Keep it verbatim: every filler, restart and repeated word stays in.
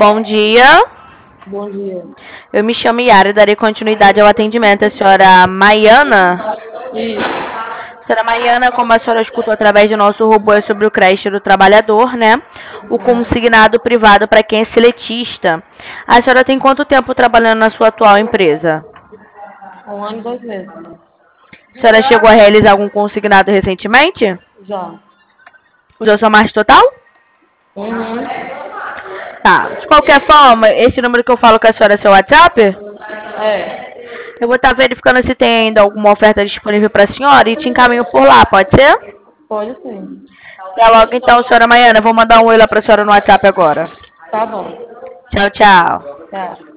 Bom dia. Bom dia. Eu me chamo Yara e darei continuidade ao atendimento. A senhora Maiana? Isso. Senhora Maiana, como a senhora escutou através do nosso robô, é sobre o creche do trabalhador, né? O consignado privado para quem é seletista. A senhora tem quanto tempo trabalhando na sua atual empresa? Um ano e dois meses. A senhora chegou a realizar algum consignado recentemente? Já. Usou sua margem total? Uhum. Tá. De qualquer forma, esse número que eu falo com a senhora é seu WhatsApp? É. Eu vou estar verificando se tem ainda alguma oferta disponível para a senhora e te encaminho por lá, pode ser? Pode sim. Até logo então, senhora Maiana. Eu vou mandar um oi lá para a senhora no WhatsApp agora. Tá bom. Tchau, tchau. Tchau.